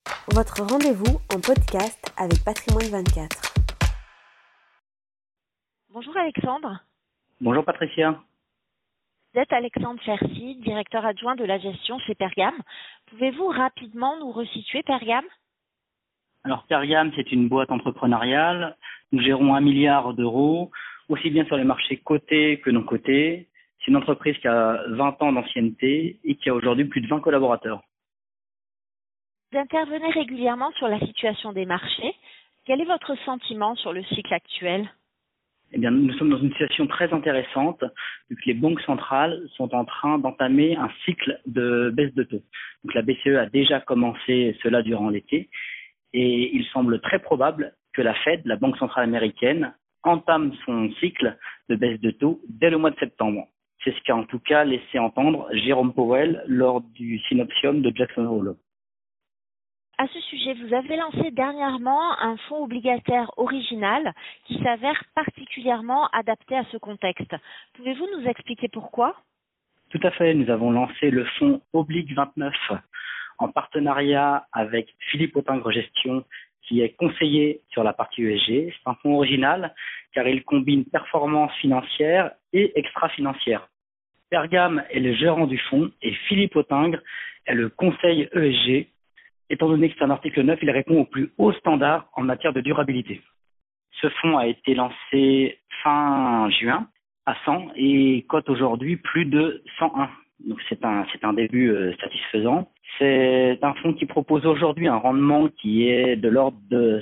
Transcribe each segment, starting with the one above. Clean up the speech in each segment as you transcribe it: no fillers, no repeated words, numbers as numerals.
Votre rendez-vous en podcast avec Patrimoine 24. Bonjour Alexandre. Bonjour Patricia. Vous êtes Alexandre Chercy, directeur adjoint de la gestion chez Pergame. Pouvez-vous rapidement nous resituer Pergame ? Alors Pergame, c'est une boîte entrepreneuriale. Nous gérons 1 milliard d'euros, aussi bien sur les marchés cotés que non cotés. C'est une entreprise qui a 20 ans d'ancienneté et qui a aujourd'hui plus de 20 collaborateurs. Vous intervenez régulièrement sur la situation des marchés. Quel est votre sentiment sur le cycle actuel ? Eh bien, nous sommes dans une situation très intéressante vu que les banques centrales sont en train d'entamer un cycle de baisse de taux. Donc la BCE a déjà commencé cela durant l'été et il semble très probable que la Fed, la Banque centrale américaine, entame son cycle de baisse de taux dès le mois de septembre. C'est ce qu'a en tout cas laissé entendre Jérôme Powell lors du synopsium de Jackson Hole. À ce sujet, vous avez lancé dernièrement un fonds obligataire original qui s'avère particulièrement adapté à ce contexte. Pouvez-vous nous expliquer pourquoi ? Tout à fait, nous avons lancé le fonds Oblig 29 en partenariat avec Philippe Autingre Gestion qui est conseiller sur la partie ESG. C'est un fonds original car il combine performance financière et extra-financière. Pergame est le gérant du fonds et Philippe Autingre est le conseil ESG. Étant donné que c'est un article 9, il répond aux plus hauts standards en matière de durabilité. Ce fonds a été lancé fin juin à 100 et cote aujourd'hui plus de 101. Donc c'est un début satisfaisant. C'est un fonds qui propose aujourd'hui un rendement qui est de l'ordre de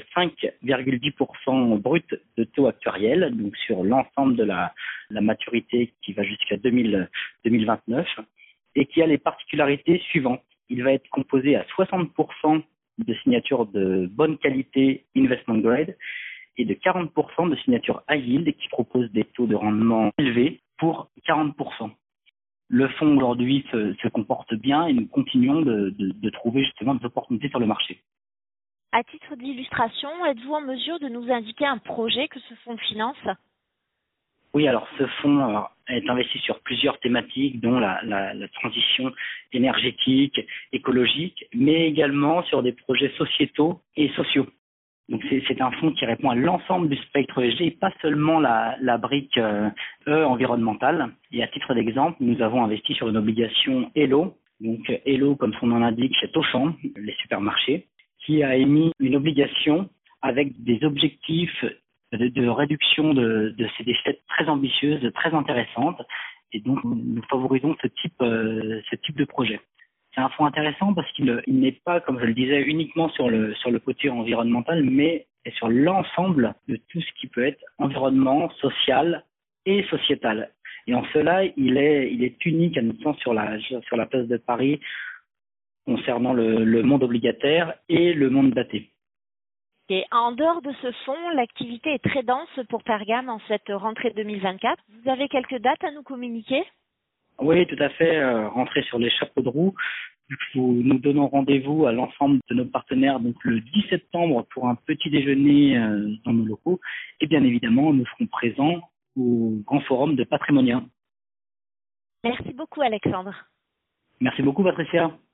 5,10% brut de taux actuariel, donc sur l'ensemble de la maturité qui va jusqu'à 2029 et qui a les particularités suivantes. Il va être composé à 60% de signatures de bonne qualité investment grade et de 40% de signatures high yield qui proposent des taux de rendement élevés pour 40%. Le fonds aujourd'hui se comporte bien et nous continuons de trouver justement des opportunités sur le marché. À titre d'illustration, êtes-vous en mesure de nous indiquer un projet que ce fonds finance ? Oui, alors ce fonds est investi sur plusieurs thématiques, dont la transition énergétique, écologique, mais également sur des projets sociétaux et sociaux. Donc c'est un fonds qui répond à l'ensemble du spectre ESG et pas seulement la brique environnementale. Et à titre d'exemple, nous avons investi sur une obligation Elo, donc Elo comme son nom l'indique chez Auchan, les supermarchés, qui a émis une obligation avec des objectifs de réduction de ces déchets très ambitieuses, très intéressantes, et donc nous favorisons ce type de projet. C'est un fonds intéressant parce qu'il n'est pas, comme je le disais, uniquement sur le côté environnemental, mais est sur l'ensemble de tout ce qui peut être environnement, social et sociétal. Et en cela, il est unique à notre sens sur la place de Paris concernant le monde obligataire et le monde daté. Et en dehors de ce fonds, l'activité est très dense pour Pergame en cette rentrée 2024. Vous avez quelques dates à nous communiquer ? Oui, tout à fait. Rentrer sur les chapeaux de roue. Nous donnons rendez-vous à l'ensemble de nos partenaires donc le 10 septembre pour un petit déjeuner dans nos locaux. Et bien évidemment, nous serons présents au Grand Forum de Patrimonia. Merci beaucoup Alexandre. Merci beaucoup Patricia.